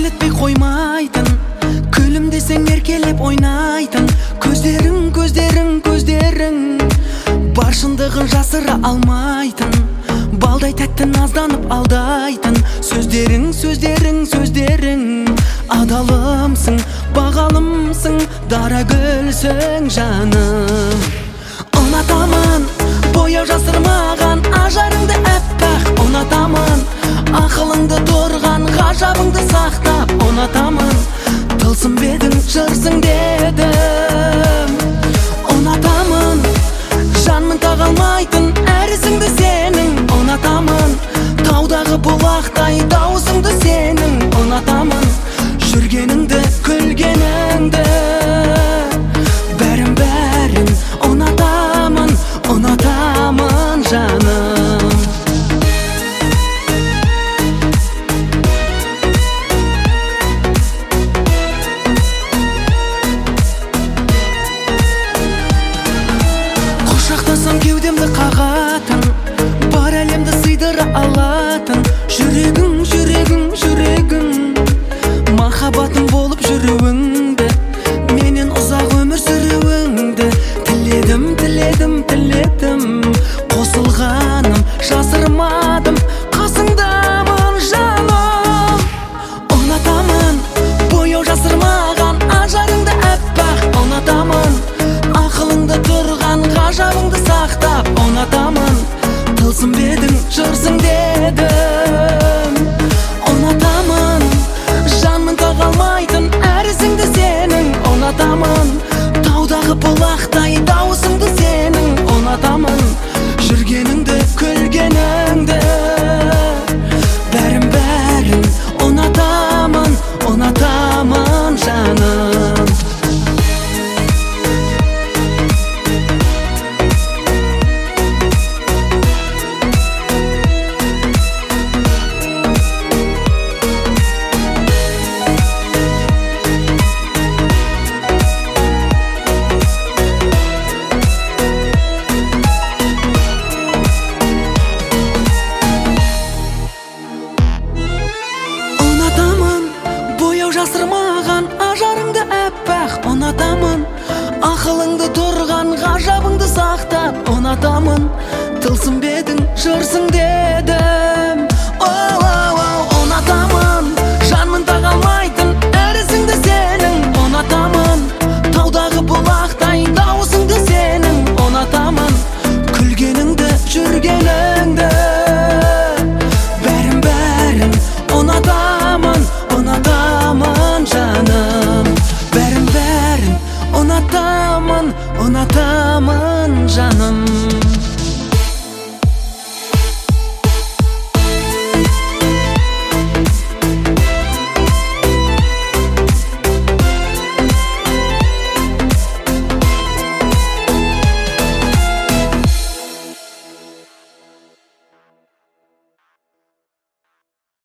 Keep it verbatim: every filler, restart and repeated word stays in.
еркелетпей қоймайтын, күлімдесең еркелеп ойнайтын. Көздерің, көздерің, көздерің бар шындығын жасыра алмайтын, балдай тәтті назданып алдайтын. Сөздерің, сөздерің, сөздерің адалымсың, бағалымсың, дара гүлсің жаным. Ұнатамын бояу жасырмаған ажарыңды әппақ, ұнатамын ақылыңды тұрған ғажабыңды сақтап. Ұнатамын тылсым бедің жырсың дедім. Ұнатамын жанның тағалмайтын әрісіңді сенің. Ұнатамын таудағы бұлақтай дауысыңды сенің. Ұнатамын жүргеніңді, күлгеніңді, бәрін бәрін ұнатамын, ұнатамын жаным. Құшақтасам кеудемді қағатын, бар әлемді сыйдыра алатын. Жүрегің, жүрегің, жүрегің махаббатым болып жүруіңді, менен ұзақ өмір сүруіңді тіледім, тіледім, тіледім. Қосылғаным жасырмадым, қасыңдамын жаным. Ұнатамын бояу жасырмаған ажарыңды әппақ, ұнатамын ақылыңды тұрған ғажабыңды сақтап. Ұнатамын тылсым бедің жырсың дедім. Ұнатамын жанның тағалмайтын әрісіңді сенің. Ұнатамын таудағы бұлақтай дауысыңды сенің. Ұнатамын жүргеніңді, күлгеніңді, бәрін бәрін ұнатамын, ұнатамын жаным. Жасырмаған ажарыңды әппақ, ұнатамын ақылыңды тұрған ғажабыңды сақтап. Ұнатамын тылсым бедің жырсың дедім. Ұнатамын жанның тағалмайтын әрісіңді сенің. Ұнатамын таудағы бұлақтай дауысыңды сенің. Ұнатамын күлгеніңді, жүргеніңді, бәрін бәрін ұнатамын, ұнатамын жаным. Бәрін бәрін ұнатамын, ұнатамын жаным.